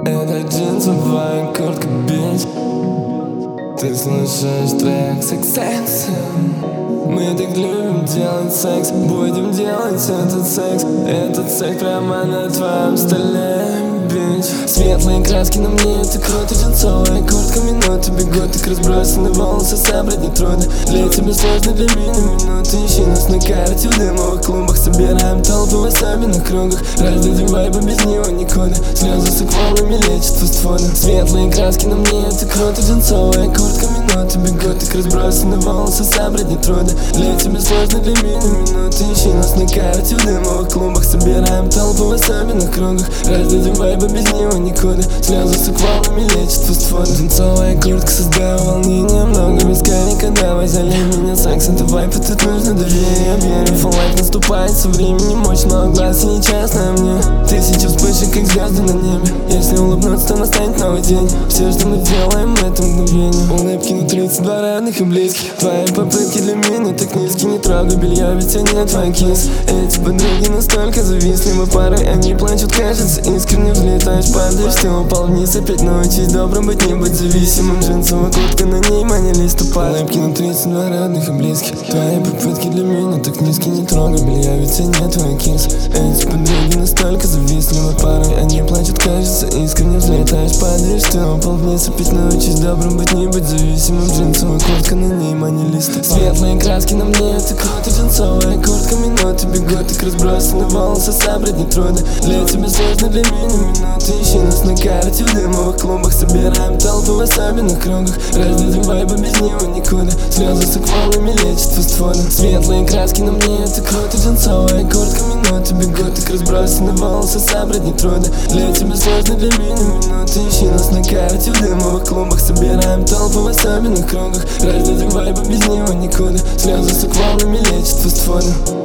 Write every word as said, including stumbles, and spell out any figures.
Это джинсовая куртка, бич. Ты слушаешь трек Sex Sense. Мы так любим делать секс, будем делать этот секс. Этот секс прямо на твоем столе, бич. Светлые краски на мне, это круто. Джинсовая куртка, минуты бегут. Так разбросаны волосы, собрать нетрудно. Для тебя сложно, для меня минуты. Ищи нас на карте в дымовых клубах. Собираем толпу в особенных кругах. Раздадим вайбы, без него никуда. Слезы с аквалами лечат фастфуда. Светлые краски на мне, это круто. Джинсовая куртка, минуты бегут. Так разбросаны волосы, собрать нетрудно. Для тебя сложно, для меня минуты. Ищи нас на карте в дымовых клубах. Собираем толпу в особенных кругах. Раздадим вайбы, без него никуда. Слезы с аквалами лечат фастфуда. Джинсовая куртка, создаю волнение. Много виска, никогда возали меня. Секс, это вайп, и тут нужно доверие. Beautiful life наступает со временем. Мощь, но глаз и нечестно мне. Тысячи вспышек, как звезды на небе. Если улыбнуться, то настанет новый день. Все, что мы делаем, это мгновение. Улыбки на тридцать два родных и близких. Твои попытки для меня так низкие. Не трогай белье, ведь они твой кис. Эти подруги настолько завистливы. Порой они плачут, кажется, искренне взлетаешь, падаешь. Ты упал вниз, опять научись добрым быть, не быть зависимым. Джинсовая куртка, на ней манили ступать. Улыбки на тридцать два родных и близких. Твои попытки для меня так низкие. Не трогай белье, ведь они твой кис. Эти подруги настолько завистливы. Порой они плачут, кажется, искренне взлетаешь, падаешь. Ты упал вниз, опять научись добрым быть, не быть зависимым. Джинсовая куртка, на ней манили ступать. Светлые краски на мне, это круто. Джинсовая куртка, минуты бегут. Так разбросаны волосы, собрать нетрудно. Для тебя сложно, для меня минуты. Ищи нас на карте в дымовых клубах. Собираем толпу в особенных кругах. Раздадим вайбы, без него никуда. Слезы с аквалами лечат фастфуда. Светлые краски на мне, это круто. Джинсовая куртка, минуты бегут. Так разбросаны волосы, собрать нетрудно. Для тебя сложно, для меня минуты. Ищи нас на карте в дымовых клубах. Собираем толпу в особенных кругах. Раздадим вайбы, без него никуда. Слезы с аквалами лечат фастфуда.